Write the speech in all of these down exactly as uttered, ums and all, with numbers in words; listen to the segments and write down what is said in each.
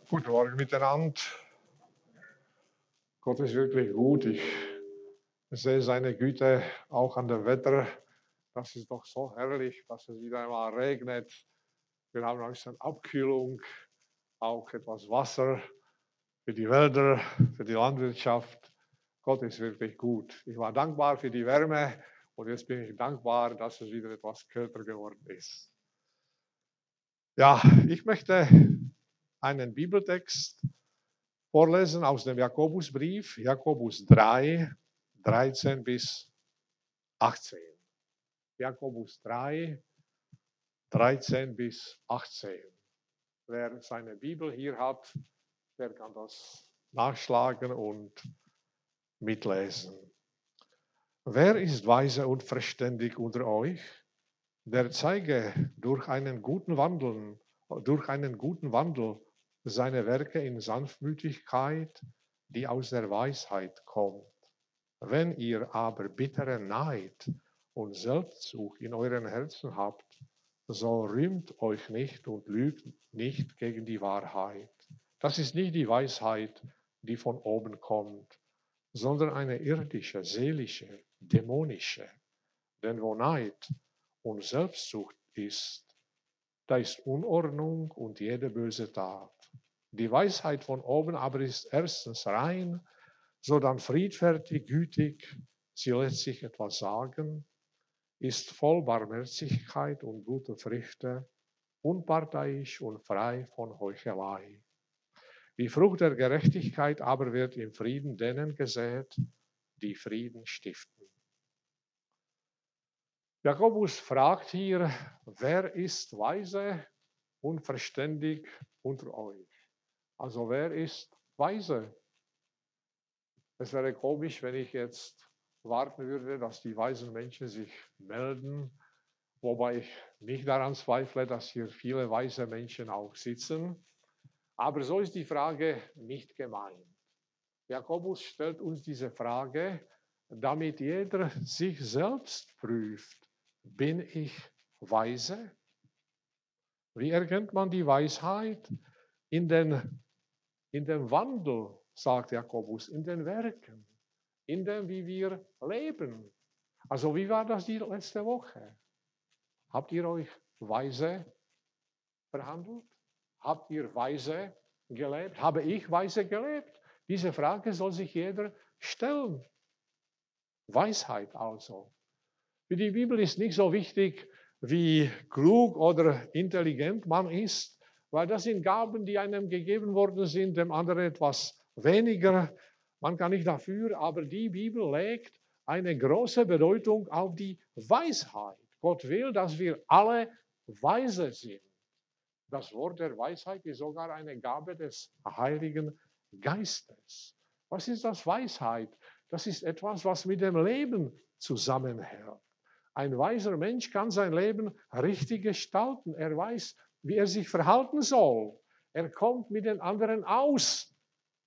Guten Morgen miteinander. Gott ist wirklich gut. Ich sehe seine Güte auch an dem Wetter. Das ist doch so herrlich, dass es wieder einmal regnet. Wir haben ein bisschen Abkühlung, auch etwas Wasser für die Wälder, für die Landwirtschaft. Gott ist wirklich gut. Ich war dankbar für die Wärme und jetzt bin ich dankbar, dass es wieder etwas kälter geworden ist. Ja, ich möchte einen Bibeltext vorlesen aus dem Jakobusbrief, Jakobus drei, dreizehn bis achtzehn. Jakobus drei, dreizehn bis achtzehn. Wer seine Bibel hier hat, der kann das nachschlagen und mitlesen. Wer ist weise und verständig unter euch? Der zeige durch einen guten Wandel, durch einen guten Wandel seine Werke in Sanftmütigkeit, die aus der Weisheit kommt. Wenn ihr aber bitteren Neid und Selbstsucht in euren Herzen habt, so rühmt euch nicht und lügt nicht gegen die Wahrheit. Das ist nicht die Weisheit, die von oben kommt, sondern eine irdische, seelische, dämonische. Denn wo Neid und Selbstsucht ist, da ist Unordnung und jede böse Tat. Die Weisheit von oben aber ist erstens rein, sodann friedfertig, gütig, sie lässt sich etwas sagen, ist voll Barmherzigkeit und gute Früchte, unparteiisch und frei von Heuchelei. Die Frucht der Gerechtigkeit aber wird im Frieden denen gesät, die Frieden stiften. Jakobus fragt hier, wer ist weise und verständig unter euch? Also wer ist weise? Es wäre komisch, wenn ich jetzt warten würde, dass die weisen Menschen sich melden, wobei ich nicht daran zweifle, dass hier viele weise Menschen auch sitzen. Aber so ist die Frage nicht gemeint. Jakobus stellt uns diese Frage, damit jeder sich selbst prüft. Bin ich weise? Wie erkennt man die Weisheit? In den, in dem Wandel, sagt Jakobus, in den Werken, in dem, wie wir leben. Also wie war das die letzte Woche? Habt ihr euch weise verhandelt? Habt ihr weise gelebt? Habe ich weise gelebt? Diese Frage soll sich jeder stellen. Weisheit also. Für die Bibel ist nicht so wichtig, wie klug oder intelligent man ist, weil das sind Gaben, die einem gegeben worden sind, dem anderen etwas weniger. Man kann nicht dafür, aber die Bibel legt eine große Bedeutung auf die Weisheit. Gott will, dass wir alle weise sind. Das Wort der Weisheit ist sogar eine Gabe des Heiligen Geistes. Was ist das Weisheit? Das ist etwas, was mit dem Leben zusammenhält. Ein weiser Mensch kann sein Leben richtig gestalten. Er weiß, wie er sich verhalten soll. Er kommt mit den anderen aus.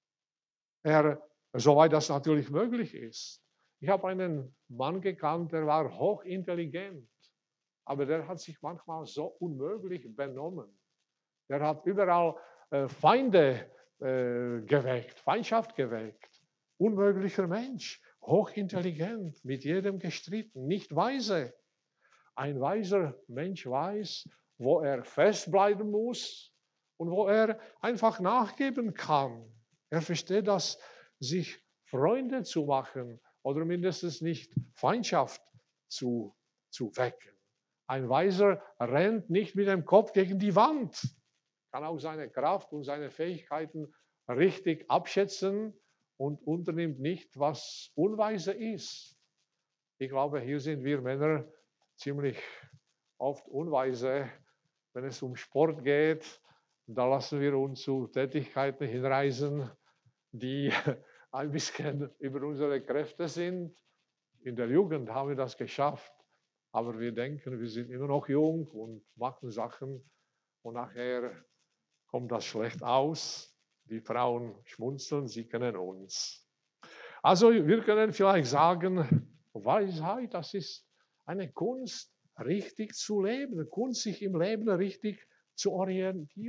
Er, soweit das natürlich möglich ist. Ich habe einen Mann gekannt, der war hochintelligent, aber der hat sich manchmal so unmöglich benommen. Der hat überall äh, Feinde äh, geweckt, Feindschaft geweckt. Unmöglicher Mensch, hochintelligent, mit jedem gestritten, nicht weise. Ein weiser Mensch weiß, wo er festbleiben muss und wo er einfach nachgeben kann. Er versteht das, sich Freunde zu machen oder mindestens nicht Feindschaft zu, zu wecken. Ein Weiser rennt nicht mit dem Kopf gegen die Wand, kann auch seine Kraft und seine Fähigkeiten richtig abschätzen und unternimmt nicht, was unweise ist. Ich glaube, hier sind wir Männer ziemlich oft unweise, wenn es um Sport geht. Da lassen wir uns zu Tätigkeiten hinreißen, die ein bisschen über unsere Kräfte sind. In der Jugend haben wir das geschafft, aber wir denken, wir sind immer noch jung und machen Sachen und nachher kommt das schlecht aus. Die Frauen schmunzeln, sie kennen uns. Also wir können vielleicht sagen, Weisheit, das ist eine Kunst, richtig zu leben, eine Kunst, sich im Leben richtig zu orientieren.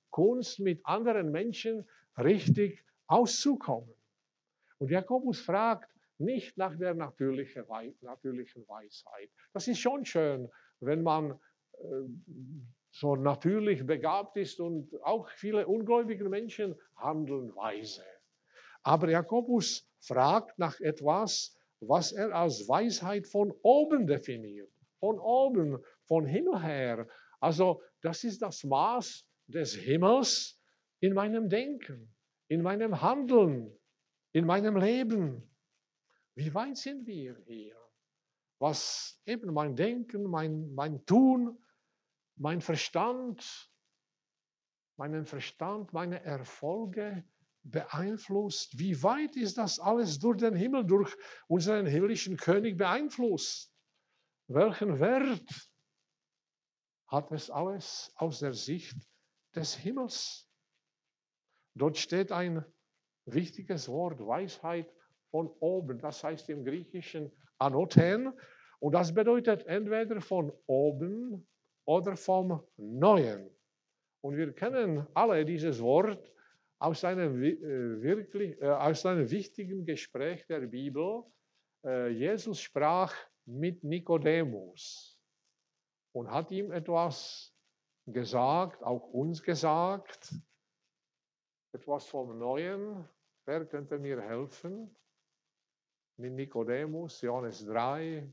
Kunst, mit anderen Menschen richtig auszukommen. Und Jakobus fragt nicht nach der natürlichen Weisheit. Das ist schon schön, wenn man äh, so natürlich begabt ist, und auch viele ungläubige Menschen handeln weise. Aber Jakobus fragt nach etwas, was er als Weisheit von oben definiert. Von oben, von Himmel her. Also das ist das Maß des Himmels in meinem Denken, in meinem Handeln, in meinem Leben. Wie weit sind wir hier? Was eben mein Denken, mein, mein Tun, mein Verstand, meinen Verstand, meine Erfolge beeinflusst. Wie weit ist das alles durch den Himmel, durch unseren himmlischen König beeinflusst? Welchen Wert hat es alles aus der Sicht des Himmels? Dort steht ein wichtiges Wort, Weisheit von oben. Das heißt im Griechischen Anothen. Und das bedeutet entweder von oben oder vom Neuen. Und wir kennen alle dieses Wort aus einem, äh, wirklich, äh, aus einem wichtigen Gespräch der Bibel. Äh, Jesus sprach mit Nikodemus und hat ihm etwas gesagt, auch uns gesagt, etwas vom Neuen. Wer könnte mir helfen? Mit Nikodemus, Johannes drei.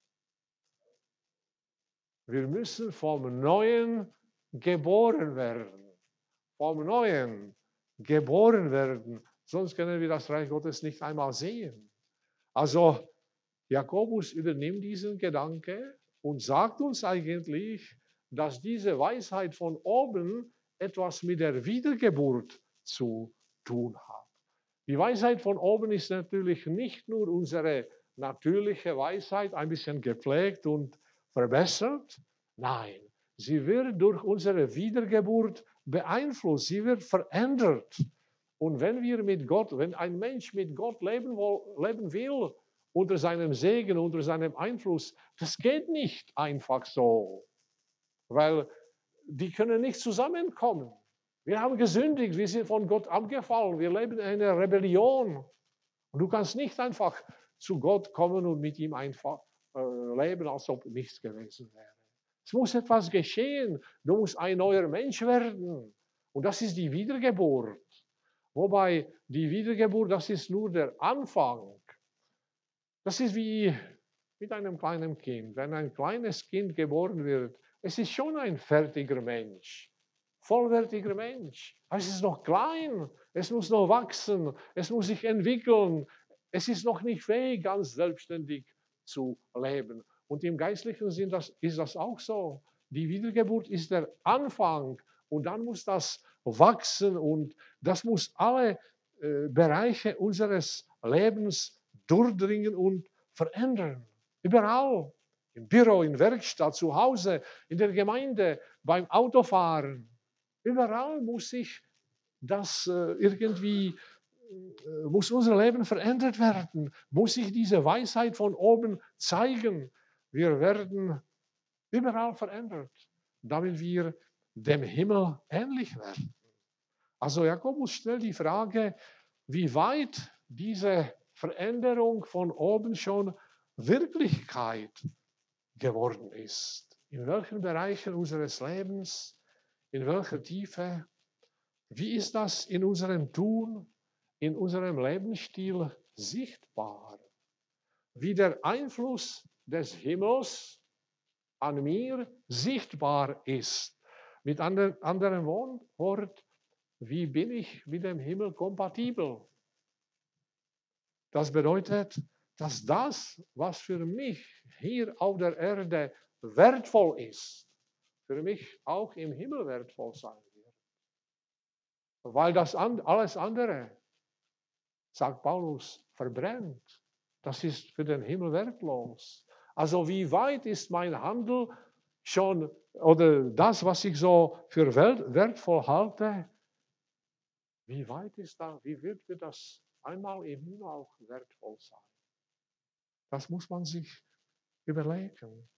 Wir müssen vom Neuen geboren werden. Vom Neuen geboren werden. Sonst können wir das Reich Gottes nicht einmal sehen. Also Jakobus übernimmt diesen Gedanke und sagt uns eigentlich, dass diese Weisheit von oben etwas mit der Wiedergeburt zu tun hat. Die Weisheit von oben ist natürlich nicht nur unsere natürliche Weisheit, ein bisschen gepflegt und verbessert. Nein, sie wird durch unsere Wiedergeburt beeinflusst, sie wird verändert. Und wenn wir mit Gott, wenn ein Mensch mit Gott leben, leben will, unter seinem Segen, unter seinem Einfluss, das geht nicht einfach so, weil die können nicht zusammenkommen. Wir haben gesündigt, wir sind von Gott abgefallen, wir leben in einer Rebellion. Und du kannst nicht einfach zu Gott kommen und mit ihm einfach äh, leben, als ob nichts gewesen wäre. Es muss etwas geschehen, du musst ein neuer Mensch werden. Und das ist die Wiedergeburt. Wobei die Wiedergeburt, das ist nur der Anfang. Das ist wie mit einem kleinen Kind. Wenn ein kleines Kind geboren wird, es ist schon ein fertiger Mensch, vollwertiger Mensch. Aber es ist noch klein, es muss noch wachsen, es muss sich entwickeln. Es ist noch nicht fähig, ganz selbstständig zu leben. Und im geistlichen Sinn das, ist das auch so. Die Wiedergeburt ist der Anfang und dann muss das wachsen und das muss alle äh, Bereiche unseres Lebens durchdringen und verändern. Überall. Im Büro, in der Werkstatt, zu Hause, in der Gemeinde, beim Autofahren. Überall muss sich das äh, irgendwie, äh, muss unser Leben verändert werden. Muss sich diese Weisheit von oben zeigen. Wir werden überall verändert, damit wir dem Himmel ähnlich werden. Also Jakobus stellt die Frage, wie weit diese Veränderung von oben schon Wirklichkeit geworden ist. In welchen Bereichen unseres Lebens, in welcher Tiefe, wie ist das in unserem Tun, in unserem Lebensstil sichtbar? Wie der Einfluss des Himmels an mir sichtbar ist. Mit anderen, anderen Worten, wie bin ich mit dem Himmel kompatibel? Das bedeutet, dass das, was für mich hier auf der Erde wertvoll ist, für mich auch im Himmel wertvoll sein wird. Weil das alles andere, sagt Paulus, verbrennt. Das ist für den Himmel wertlos. Also wie weit ist mein Handel schon, oder das, was ich so für wertvoll halte, wie weit ist das, wie wird mir das einmal im Himmel auch wertvoll sein? Das muss man sich überlegen.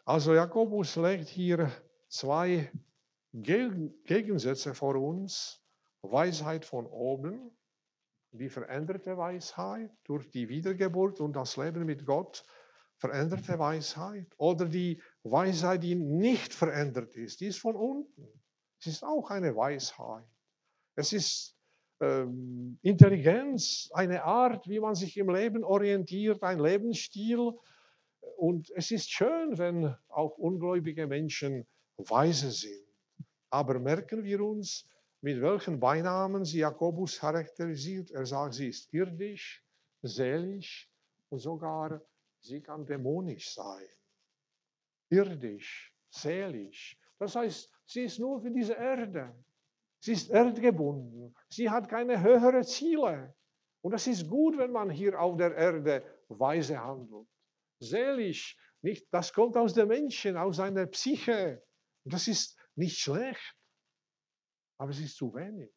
Also Jakobus legt hier zwei Gegensätze vor uns. Weisheit von oben, die veränderte Weisheit durch die Wiedergeburt und das Leben mit Gott, veränderte Weisheit. Oder die Weisheit, die nicht verändert ist, die ist von unten. Es ist auch eine Weisheit. Es ist ähm, Intelligenz, eine Art, wie man sich im Leben orientiert, ein Lebensstil. Und es ist schön, wenn auch ungläubige Menschen weise sind. Aber merken wir uns, mit welchen Beinamen sie Jakobus charakterisiert. Er sagt, sie ist irdisch, seelisch und sogar sie kann dämonisch sein. Irdisch, seelisch. Das heißt, sie ist nur für diese Erde. Sie ist erdgebunden. Sie hat keine höheren Ziele. Und das ist gut, wenn man hier auf der Erde weise handelt. Seelisch, nicht, das kommt aus dem Menschen, aus seiner Psyche. Und das ist nicht schlecht, aber es ist zu wenig.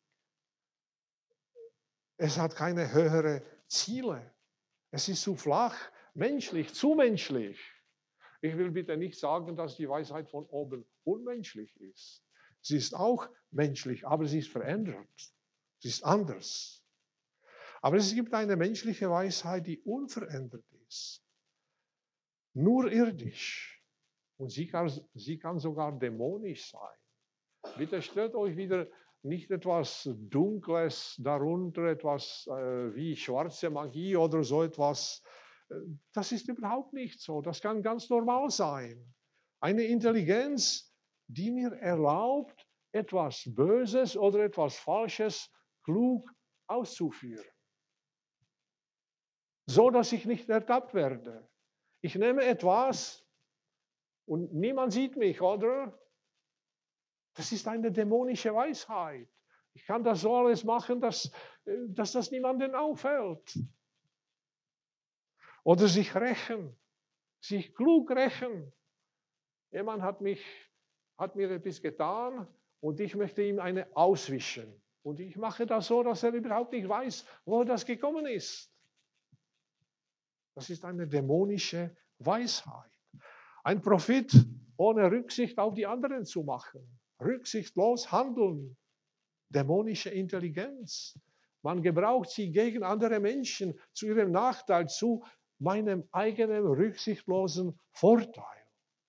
Es hat keine höheren Ziele. Es ist zu flach, menschlich, zu menschlich. Ich will bitte nicht sagen, dass die Weisheit von oben unmenschlich ist. Sie ist auch menschlich, aber sie ist verändert. Sie ist anders. Aber es gibt eine menschliche Weisheit, die unverändert ist. Nur irdisch. Und sie kann, sie kann sogar dämonisch sein. Bitte stellt euch wieder nicht etwas Dunkles darunter, etwas äh, wie schwarze Magie oder so etwas. Das ist überhaupt nicht so. Das kann ganz normal sein. Eine Intelligenz, die mir erlaubt, etwas Böses oder etwas Falsches klug auszuführen. So, dass ich nicht ertappt werde. Ich nehme etwas und niemand sieht mich, oder? Das ist eine dämonische Weisheit. Ich kann das so alles machen, dass, dass das niemanden auffällt. Oder sich rächen, sich klug rächen. Jemand hat, mich, hat mir etwas getan und ich möchte ihm eine auswischen. Und ich mache das so, dass er überhaupt nicht weiß, wo das gekommen ist. Das ist eine dämonische Weisheit. Ein Prophet ohne Rücksicht auf die anderen zu machen. Rücksichtslos handeln. Dämonische Intelligenz. Man gebraucht sie gegen andere Menschen zu ihrem Nachteil, zu meinem eigenen rücksichtslosen Vorteil.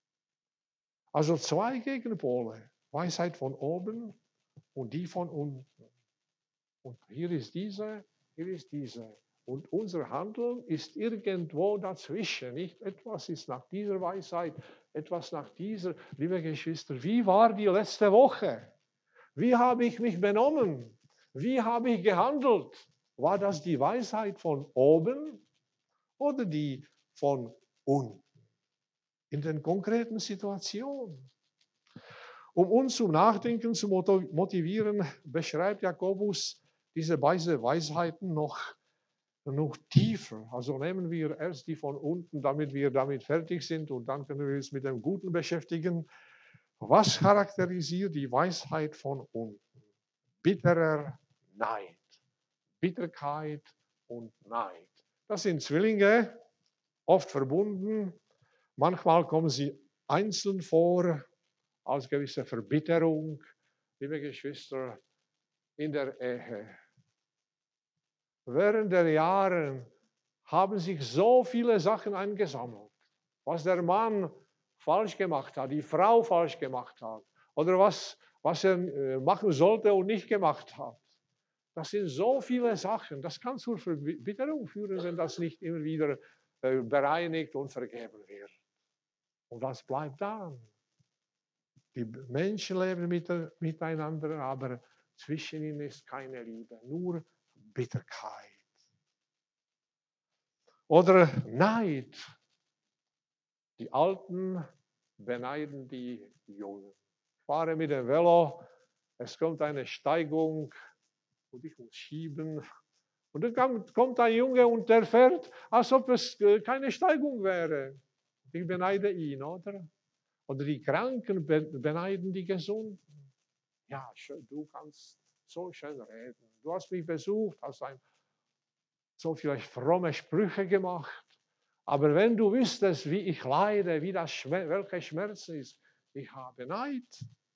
Also zwei Gegenpole. Weisheit von oben und die von unten. Und hier ist diese, hier ist diese. Und unser Handeln ist irgendwo dazwischen. Nicht etwas ist nach dieser Weisheit, etwas nach dieser. Liebe Geschwister, wie war die letzte Woche? Wie habe ich mich benommen? Wie habe ich gehandelt? War das die Weisheit von oben oder die von unten? In den konkreten Situationen. Um uns zum Nachdenken zu motivieren, beschreibt Jakobus diese beiden Weisheiten noch, noch tiefer. Also nehmen wir erst die von unten, damit wir damit fertig sind und dann können wir uns mit dem Guten beschäftigen. Was charakterisiert die Weisheit von unten? Bitterer Neid. Bitterkeit und Neid. Das sind Zwillinge, oft verbunden. Manchmal kommen sie einzeln vor, als gewisse Verbitterung. Liebe Geschwister, in der Ehe. Während der Jahre haben sich so viele Sachen angesammelt, was der Mann falsch gemacht hat, die Frau falsch gemacht hat oder was, was er machen sollte und nicht gemacht hat. Das sind so viele Sachen, das kann zur Verbitterung führen, wenn das nicht immer wieder bereinigt und vergeben wird. Und was bleibt dann? Die Menschen leben miteinander, aber zwischen ihnen ist keine Liebe, nur Bitterkeit. Oder Neid. Die Alten beneiden die Jungen. Ich fahre mit dem Velo, es kommt eine Steigung und ich muss schieben. Und dann kommt ein Junge und der fährt, als ob es keine Steigung wäre. Ich beneide ihn, oder? Oder die Kranken beneiden die Gesunden. Ja, du kannst so schön reden. Du hast mich besucht, hast ein, so vielleicht fromme Sprüche gemacht. Aber wenn du wüsstest, wie ich leide, wie das Schmerz, welcher Schmerz ist, ich habe Neid.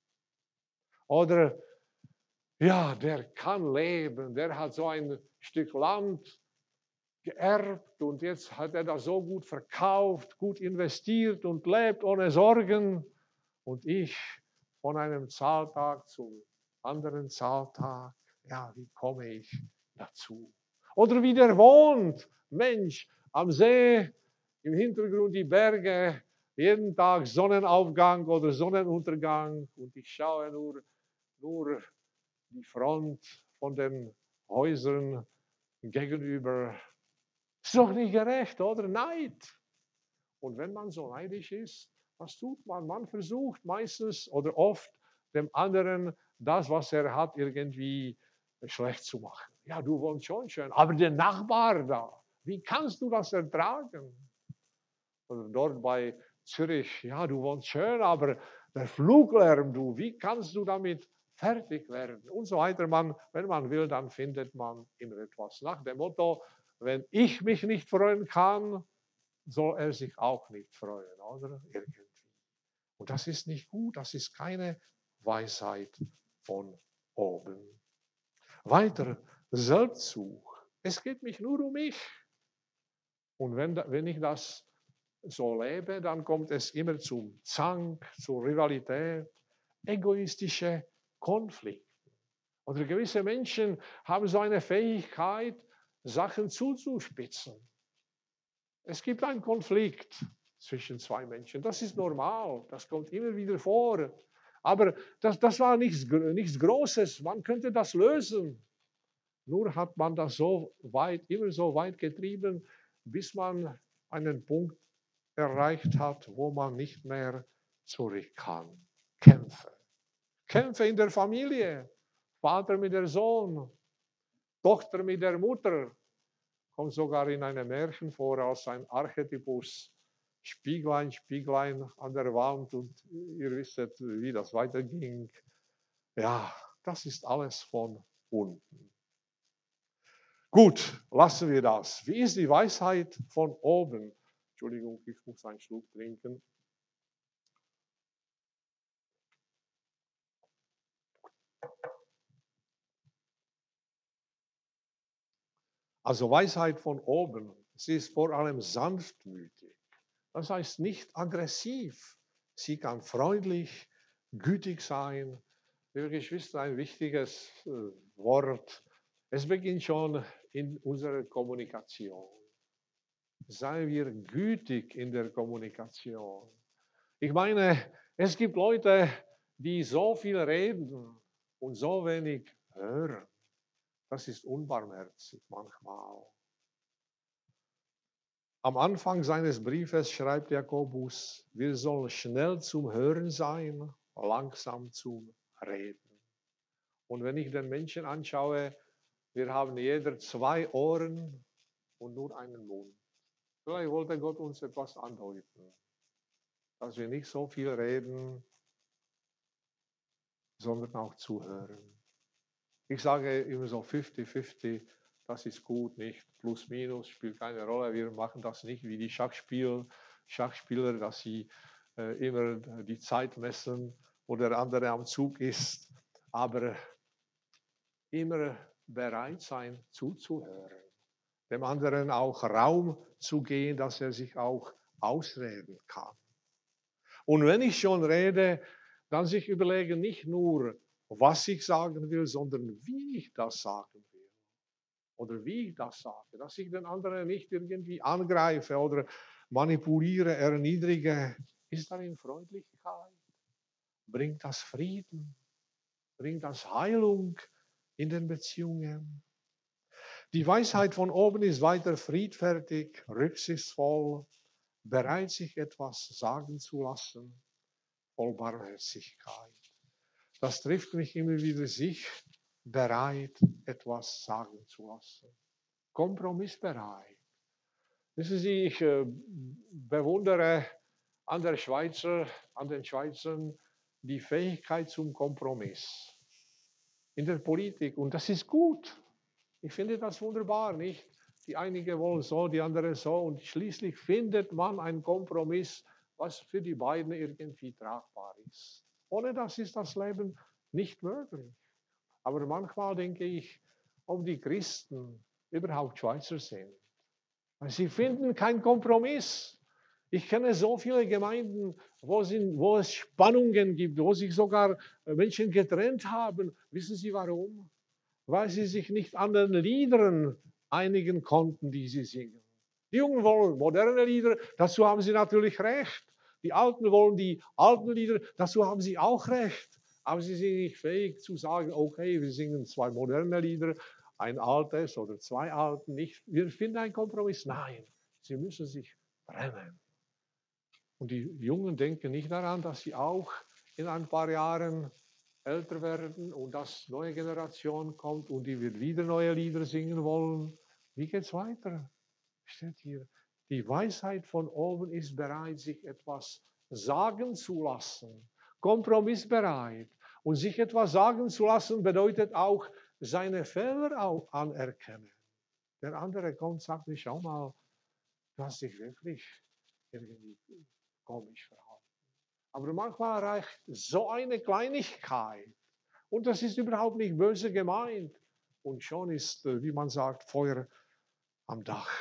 Oder, ja, der kann leben, der hat so ein Stück Land geerbt und jetzt hat er das so gut verkauft, gut investiert und lebt ohne Sorgen. Und ich von einem Zahltag zum anderen Zahltag, ja, wie komme ich dazu? Oder wie der wohnt, Mensch, am See, im Hintergrund die Berge, jeden Tag Sonnenaufgang oder Sonnenuntergang und ich schaue nur, nur die Front von den Häusern gegenüber. Ist doch nicht gerecht, oder? Neid. Und wenn man so neidisch ist, was tut man? Man versucht meistens oder oft dem anderen das, was er hat, irgendwie schlecht zu machen. Ja, du wohnst schon schön, aber der Nachbar da, wie kannst du das ertragen? Oder dort bei Zürich, ja, du wohnst schön, aber der Fluglärm, du, wie kannst du damit fertig werden? Und so weiter. Man, wenn man will, dann findet man immer etwas. Nach dem Motto, wenn ich mich nicht freuen kann, soll er sich auch nicht freuen, oder? Irgendwie. Und das ist nicht gut, das ist keine Weisheit von oben. Weiter, Selbstsuch. Es geht mich nur um mich. Und wenn, wenn ich das so lebe, dann kommt es immer zum Zank, zur Rivalität, egoistische Konflikte. Oder gewisse Menschen haben so eine Fähigkeit, Sachen zuzuspitzen. Es gibt einen Konflikt zwischen zwei Menschen. Das ist normal. Das kommt immer wieder vor. Aber das, das war nichts, nichts Großes. Man könnte das lösen. Nur hat man das so weit, immer so weit getrieben, bis man einen Punkt erreicht hat, wo man nicht mehr zurück kann. Kämpfe. Kämpfe in der Familie. Vater mit der Sohn. Tochter mit der Mutter. Kommt sogar in einem Märchen vor als ein Archetypus. Spieglein, Spieglein an der Wand und ihr wisst, wie das weiterging. Ja, das ist alles von unten. Gut, lassen wir das. Wie ist die Weisheit von oben? Entschuldigung, ich muss einen Schluck trinken. Also Weisheit von oben, sie ist vor allem sanftmütig. Das heißt nicht aggressiv. Sie kann freundlich, gütig sein. Liebe Geschwister, ein wichtiges äh, Wort. Es beginnt schon in unserer Kommunikation. Seien wir gütig in der Kommunikation. Ich meine, es gibt Leute, die so viel reden und so wenig hören. Das ist unbarmherzig manchmal. Am Anfang seines Briefes schreibt Jakobus, wir sollen schnell zum Hören sein, langsam zum Reden. Und wenn ich den Menschen anschaue, wir haben jeder zwei Ohren und nur einen Mund. Vielleicht wollte Gott uns etwas andeuten, dass wir nicht so viel reden, sondern auch zuhören. Ich sage immer so fünfzig fünfzig, das ist gut, nicht plus minus, spielt keine Rolle. Wir machen das nicht wie die Schachspiel, Schachspieler, dass sie äh, immer die Zeit messen, wo der andere am Zug ist, aber immer bereit sein zuzuhören, dem anderen auch Raum zu geben, dass er sich auch ausreden kann. Und wenn ich schon rede, dann sich überlegen, nicht nur, was ich sagen will, sondern wie ich das sagen will. Oder wie ich das sage. Dass ich den anderen nicht irgendwie angreife oder manipuliere, erniedrige. Ist darin Freundlichkeit? Bringt das Frieden? Bringt das Heilung in den Beziehungen? Die Weisheit von oben ist weiter friedfertig, rücksichtsvoll, bereit, sich etwas sagen zu lassen, voll Barmherzigkeit. Das trifft mich immer wieder, sich bereit, etwas sagen zu lassen. Kompromissbereit. Wissen Sie, ich äh, bewundere an der Schweizer, an den Schweizern die Fähigkeit zum Kompromiss in der Politik. Und das ist gut. Ich finde das wunderbar, nicht? Die einige wollen so, die andere so. Und schließlich findet man einen Kompromiss, was für die beiden irgendwie tragbar ist. Ohne das ist das Leben nicht möglich. Aber manchmal denke ich, ob die Christen überhaupt Schweizer sind. Sie finden keinen Kompromiss. Ich kenne so viele Gemeinden, wo, sind, wo es Spannungen gibt, wo sich sogar Menschen getrennt haben. Wissen Sie warum? Weil sie sich nicht an den Liedern einigen konnten, die sie singen. Die Jungen wollen moderne Lieder, dazu haben sie natürlich recht. Die Alten wollen die alten Lieder, dazu haben sie auch recht. Aber sie sind nicht fähig zu sagen, okay, wir singen zwei moderne Lieder, ein altes oder zwei alten, nicht. Wir finden einen Kompromiss. Nein, sie müssen sich trennen. Und die Jungen denken nicht daran, dass sie auch in ein paar Jahren älter werden und dass neue Generation kommt und die wird wieder neue Lieder singen wollen. Wie geht es weiter? Steht hier. Die Weisheit von oben ist bereit, sich etwas sagen zu lassen. Kompromissbereit. Und sich etwas sagen zu lassen bedeutet auch, seine Fehler auch anerkennen. Der andere kommt und sagt, schau mal, du hast dich wirklich irgendwie komisch verhalten. Aber manchmal reicht so eine Kleinigkeit. Und das ist überhaupt nicht böse gemeint. Und schon ist, wie man sagt, Feuer am Dach.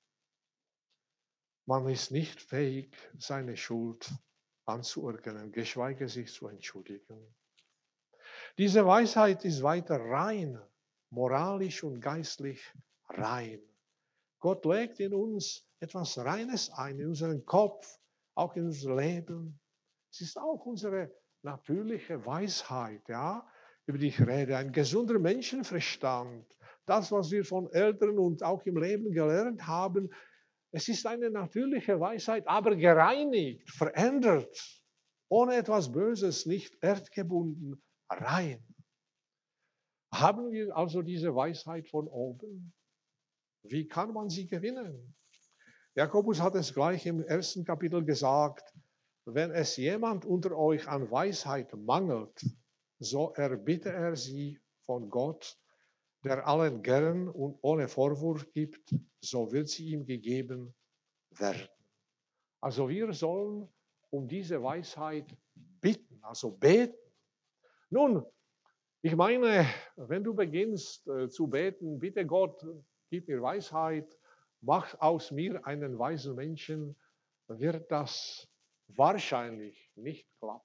Man ist nicht fähig, seine Schuld anzuerkennen, geschweige sich zu entschuldigen. Diese Weisheit ist weiter rein, moralisch und geistlich rein. Gott legt in uns etwas Reines ein, in unseren Kopf, auch in unser Leben. Es ist auch unsere natürliche Weisheit, ja, über die ich rede, ein gesunder Menschenverstand. Das, was wir von Eltern und auch im Leben gelernt haben, es ist eine natürliche Weisheit, aber gereinigt, verändert, ohne etwas Böses, nicht erdgebunden, rein. Haben wir also diese Weisheit von oben? Wie kann man sie gewinnen? Jakobus hat es gleich im ersten Kapitel gesagt, wenn es jemand unter euch an Weisheit mangelt, so erbitte er sie von Gott, der allen gern und ohne Vorwurf gibt, so wird sie ihm gegeben werden. Also wir sollen um diese Weisheit bitten, also beten. Nun, ich meine, wenn du beginnst äh, zu beten, bitte Gott, gib mir Weisheit, mach aus mir einen weisen Menschen, wird das wahrscheinlich nicht klappen.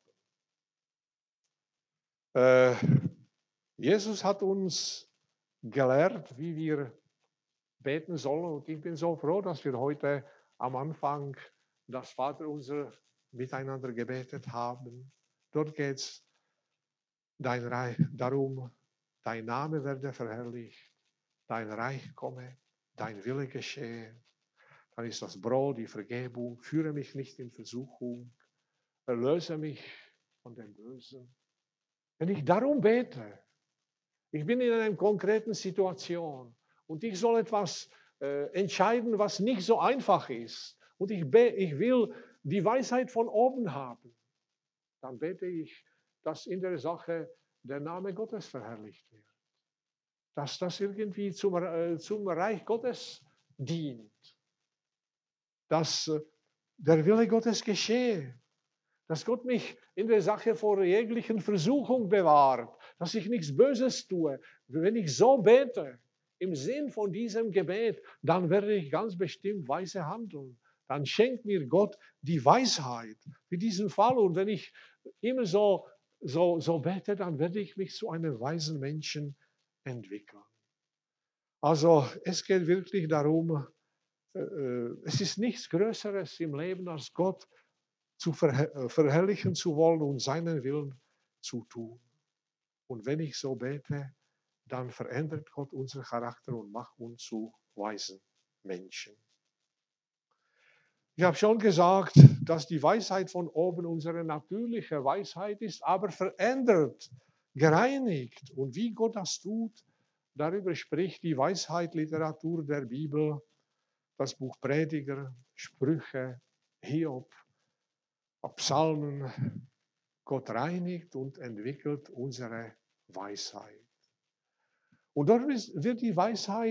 Äh, Jesus hat uns gelehrt, wie wir beten sollen. Und ich bin so froh, dass wir heute am Anfang das Vaterunser miteinander gebetet haben. Dort geht es darum, dein Name werde verherrlicht, dein Reich komme, dein Wille geschehe. Dann ist das Brot, die Vergebung, führe mich nicht in Versuchung, erlöse mich von dem Bösen. Wenn ich darum bete, ich bin in einer konkreten Situation und ich soll etwas äh, entscheiden, was nicht so einfach ist und ich, ich will die Weisheit von oben haben, dann bete ich, dass in der Sache der Name Gottes verherrlicht wird. Dass das irgendwie zum, äh, zum Reich Gottes dient. Dass äh, der Wille Gottes geschehe. Dass Gott mich in der Sache vor jeglichen Versuchung bewahrt. Dass ich nichts Böses tue. Wenn ich so bete, im Sinn von diesem Gebet, dann werde ich ganz bestimmt weise handeln. Dann schenkt mir Gott die Weisheit für diesen Fall. Und wenn ich immer so, so, so bete, dann werde ich mich zu einem weisen Menschen entwickeln. Also es geht wirklich darum, äh, es ist nichts Größeres im Leben, als Gott zu verher verherrlichen zu wollen und seinen Willen zu tun. Und wenn ich so bete, dann verändert Gott unseren Charakter und macht uns zu weisen Menschen. Ich habe schon gesagt, dass die Weisheit von oben unsere natürliche Weisheit ist, aber verändert, gereinigt. Und wie Gott das tut, darüber spricht die Weisheit-Literatur der Bibel, das Buch Prediger, Sprüche, Hiob, Psalmen. Gott reinigt und entwickelt unsere Weisheit. Und dort wird die Weisheit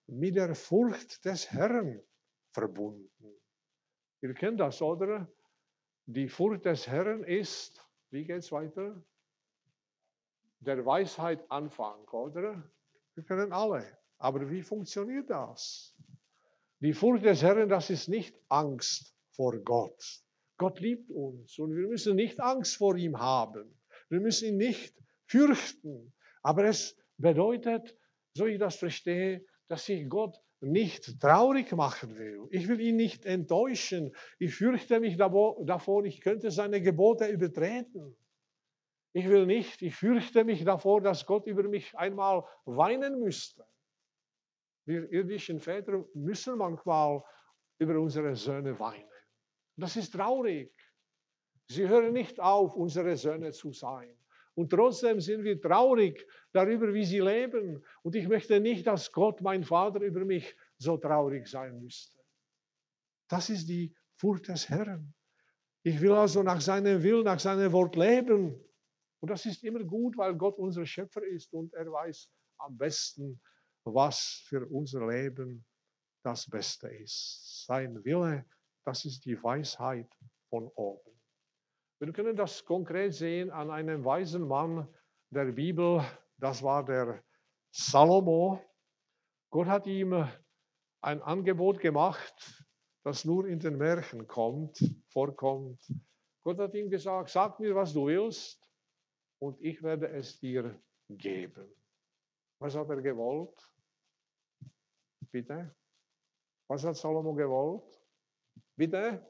mit der Furcht des Herrn verbunden. Ihr kennt das, oder? Die Furcht des Herrn ist, wie geht es weiter? Der Weisheit Anfang, oder? Wir kennen alle. Aber wie funktioniert das? Die Furcht des Herrn, das ist nicht Angst vor Gott. Gott liebt uns und wir müssen nicht Angst vor ihm haben. Wir müssen ihn nicht fürchten. Aber es bedeutet, so ich das verstehe, dass ich Gott nicht traurig machen will. Ich will ihn nicht enttäuschen. Ich fürchte mich davor, ich könnte seine Gebote übertreten. Ich will nicht, ich fürchte mich davor, dass Gott über mich einmal weinen müsste. Wir irdischen Väter müssen manchmal über unsere Söhne weinen. Das ist traurig. Sie hören nicht auf, unsere Söhne zu sein. Und trotzdem sind wir traurig darüber, wie sie leben. Und ich möchte nicht, dass Gott, mein Vater, über mich so traurig sein müsste. Das ist die Furcht des Herrn. Ich will also nach seinem Willen, nach seinem Wort leben. Und das ist immer gut, weil Gott unser Schöpfer ist und er weiß am besten, was für unser Leben das Beste ist. Sein Wille, das ist die Weisheit von oben. Wir können das konkret sehen an einem weisen Mann der Bibel, das war der Salomo. Gott hat ihm ein Angebot gemacht, das nur in den Märchen kommt, vorkommt. Gott hat ihm gesagt, sag mir, was du willst und ich werde es dir geben. Was hat er gewollt? Bitte? Was hat Salomo gewollt? Bitte?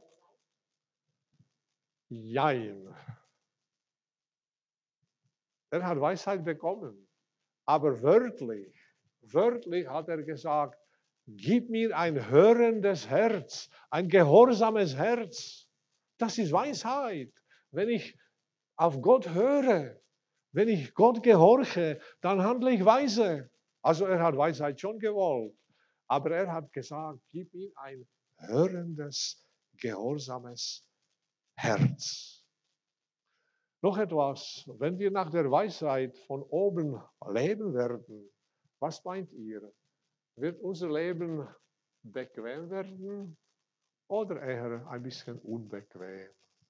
Jein. Er hat Weisheit bekommen. Aber wörtlich, wörtlich hat er gesagt, gib mir ein hörendes Herz, ein gehorsames Herz. Das ist Weisheit. Wenn ich auf Gott höre, wenn ich Gott gehorche, dann handle ich weise. Also er hat Weisheit schon gewollt. Aber er hat gesagt, gib ihm ein hörendes, gehorsames Herz. Noch etwas, wenn wir nach der Weisheit von oben leben werden, was meint ihr? Wird unser Leben bequem werden oder eher ein bisschen unbequem?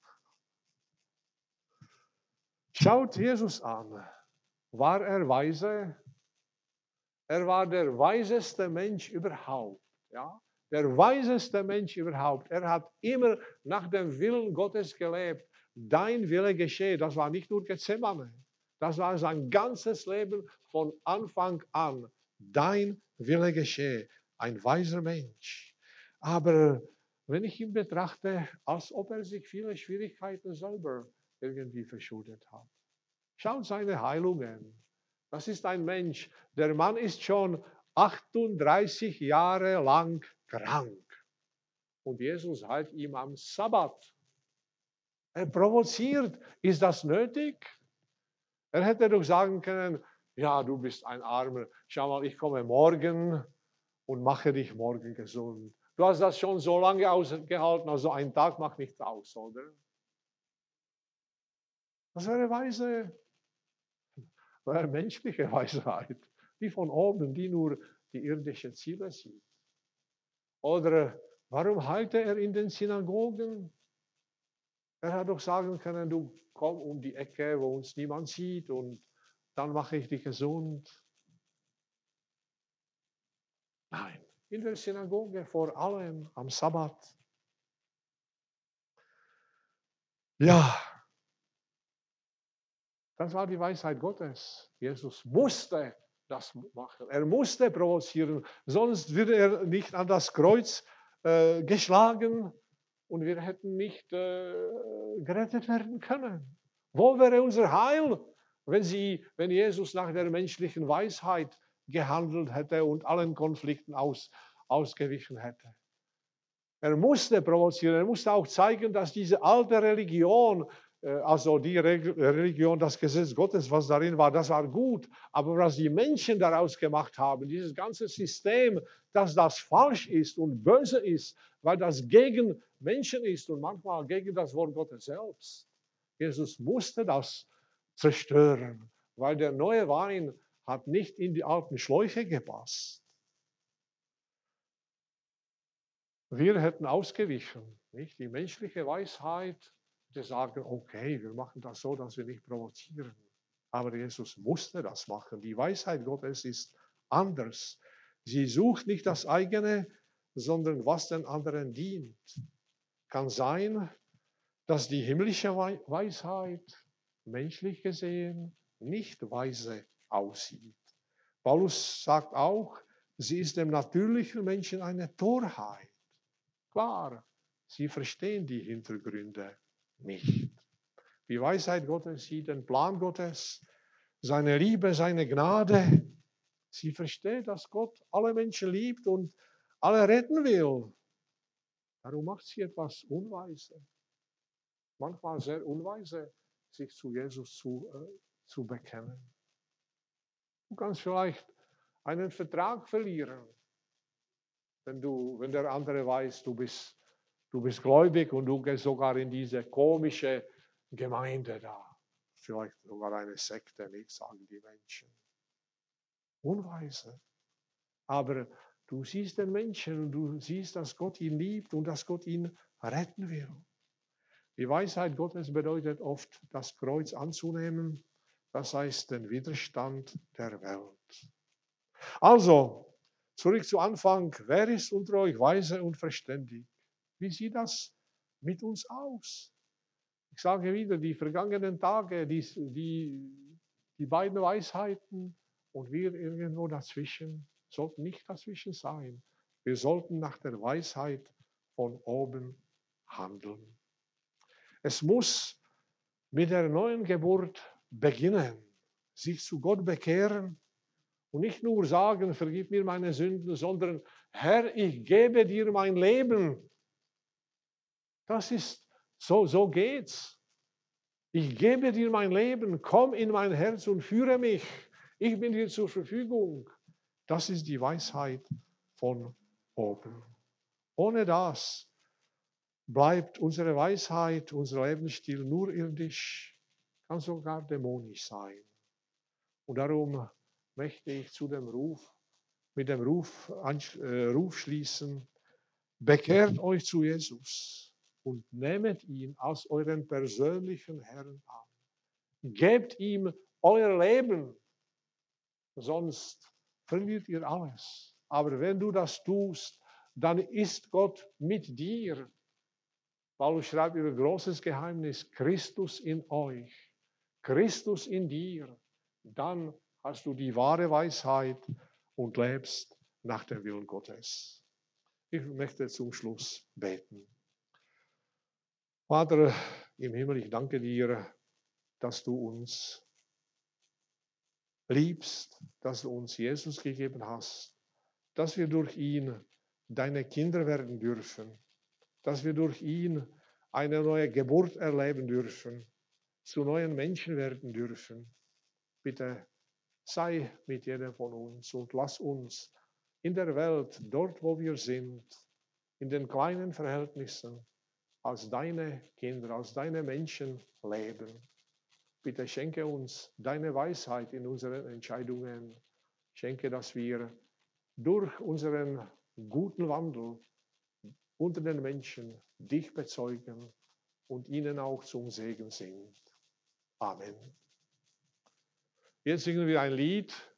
Schaut Jesus an. War er weise? Er war der weiseste Mensch überhaupt. Ja? Der weiseste Mensch überhaupt. Er hat immer nach dem Willen Gottes gelebt. Dein Wille geschehe. Das war nicht nur Gethsemane. Das war sein ganzes Leben von Anfang an. Dein Wille geschehe. Ein weiser Mensch. Aber wenn ich ihn betrachte, als ob er sich viele Schwierigkeiten selber irgendwie verschuldet hat. Schaut seine Heilungen. Das ist ein Mensch. Der Mann ist schon achtunddreißig Jahre lang krank. Und Jesus heilt ihm am Sabbat. Er provoziert. Ist das nötig? Er hätte doch sagen können, ja, du bist ein Armer. Schau mal, ich komme morgen und mache dich morgen gesund. Du hast das schon so lange ausgehalten, also ein Tag macht nichts aus, oder? Das wäre weise, wäre menschliche Weisheit, die von oben, die nur die irdischen Ziele sieht. Oder warum heilte er in den Synagogen? Er hat doch sagen können, du komm um die Ecke, wo uns niemand sieht und dann mache ich dich gesund. Nein, in der Synagoge vor allem am Sabbat. Ja, das war die Weisheit Gottes. Jesus musste das machen. Er musste provozieren, sonst würde er nicht an das Kreuz äh, geschlagen und wir hätten nicht äh, gerettet werden können. Wo wäre unser Heil, wenn, sie, wenn Jesus nach der menschlichen Weisheit gehandelt hätte und allen Konflikten aus, ausgewichen hätte? Er musste provozieren, er musste auch zeigen, dass diese alte Religion, also die Religion, das Gesetz Gottes, was darin war, das war gut. Aber was die Menschen daraus gemacht haben, dieses ganze System, dass das falsch ist und böse ist, weil das gegen Menschen ist und manchmal gegen das Wort Gottes selbst. Jesus musste das zerstören, weil der neue Wein hat nicht in die alten Schläuche gepasst. wir hätten ausgewichen. Nicht? Die menschliche Weisheit, wir sagen, okay, wir machen das so, dass wir nicht provozieren. Aber Jesus musste das machen. Die Weisheit Gottes ist anders. Sie sucht nicht das eigene, sondern was den anderen dient. Kann sein, dass die himmlische Weisheit, menschlich gesehen, nicht weise aussieht. Paulus sagt auch, sie ist dem natürlichen Menschen eine Torheit. Klar, sie verstehen die Hintergründe nicht. Die Weisheit Gottes sieht den Plan Gottes, seine Liebe, seine Gnade. Sie versteht, dass Gott alle Menschen liebt und alle retten will. Darum macht sie etwas unweise. Manchmal sehr unweise, sich zu Jesus zu, äh, zu bekennen. Du kannst vielleicht einen Vertrag verlieren, wenn, du, wenn der andere weiß, du bist, du bist gläubig und du gehst sogar in diese komische Gemeinde da. Vielleicht sogar eine Sekte, nicht, sagen die Menschen. Unweise. Aber du siehst den Menschen und du siehst, dass Gott ihn liebt und dass Gott ihn retten will. Die Weisheit Gottes bedeutet oft, das Kreuz anzunehmen, das heißt den Widerstand der Welt. Also, zurück zu Anfang, wer ist unter euch weise und verständig? Wie sieht das mit uns aus? Ich sage wieder, die vergangenen Tage, die, die, die beiden Weisheiten und wir irgendwo dazwischen, sollten nicht dazwischen sein. Wir sollten nach der Weisheit von oben handeln. Es muss mit der neuen Geburt beginnen, sich zu Gott bekehren und nicht nur sagen, vergib mir meine Sünden, sondern Herr, ich gebe dir mein Leben. Das ist, so, so geht's. Ich gebe dir mein Leben, komm in mein Herz und führe mich. Ich bin dir zur Verfügung. Das ist die Weisheit von oben. Ohne das bleibt unsere Weisheit, unser Lebensstil nur irdisch, kann sogar dämonisch sein. Und darum möchte ich zu dem Ruf, mit dem Ruf, äh, Ruf schließen, bekehrt euch zu Jesus und nehmet ihn als euren persönlichen Herrn an. Gebt ihm euer Leben, sonst verliert ihr alles. Aber wenn du das tust, dann ist Gott mit dir. Paulus schreibt über großes Geheimnis, Christus in euch, Christus in dir. Dann hast du die wahre Weisheit und lebst nach dem Willen Gottes. Ich möchte zum Schluss beten. Vater im Himmel, ich danke dir, dass du uns liebst, dass du uns Jesus gegeben hast, dass wir durch ihn deine Kinder werden dürfen, dass wir durch ihn eine neue Geburt erleben dürfen, zu neuen Menschen werden dürfen. Bitte sei mit jedem von uns und lass uns in der Welt, dort wo wir sind, in den kleinen Verhältnissen, als deine Kinder, als deine Menschen leben. Bitte schenke uns deine Weisheit in unseren Entscheidungen. Schenke, dass wir durch unseren guten Wandel unter den Menschen dich bezeugen und ihnen auch zum Segen sind. Amen. Jetzt singen wir ein Lied.